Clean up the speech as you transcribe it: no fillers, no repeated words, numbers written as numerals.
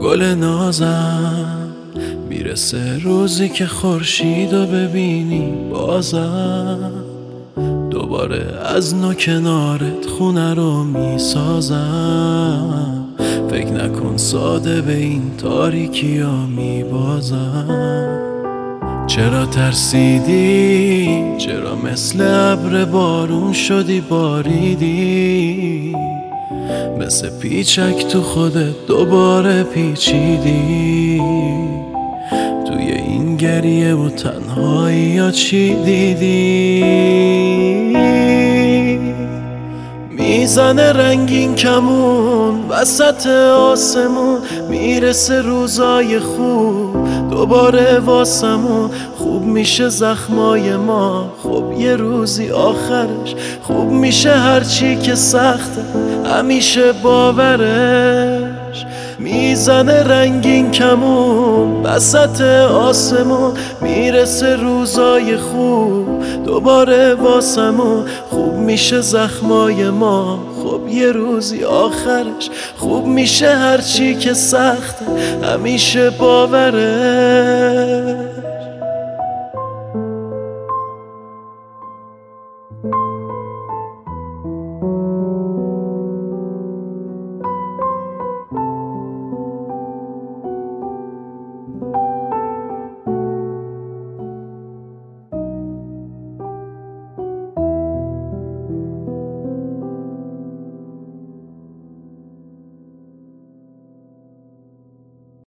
گل نازم میرسه روزی که خورشیدو ببینی بازم دوباره از نو کنارت خونه رو میسازم. فکر نکن ساده به این تاریکی ها میبازم. چرا ترسیدی؟ چرا مثل ابر بارون شدی باریدی؟ مثل پیچک تو خودت دوباره پیچیدی. توی این گریه و تنهایی یا چی دیدی؟ میزنه رنگین کمون وسط آسمون، میرسه روزای خوب دوباره واسمون. خوب میشه زخمای ما، خب یه روزی آخرش خوب میشه. هرچی که سخته همیشه باورش. میزنه رنگین کمون وسط آسمون، میرسه روزای خوب دوباره واسمون. خوب میشه زخمای ما، خب یه روزی آخرش خوب میشه. هرچی که سخته همیشه باورش.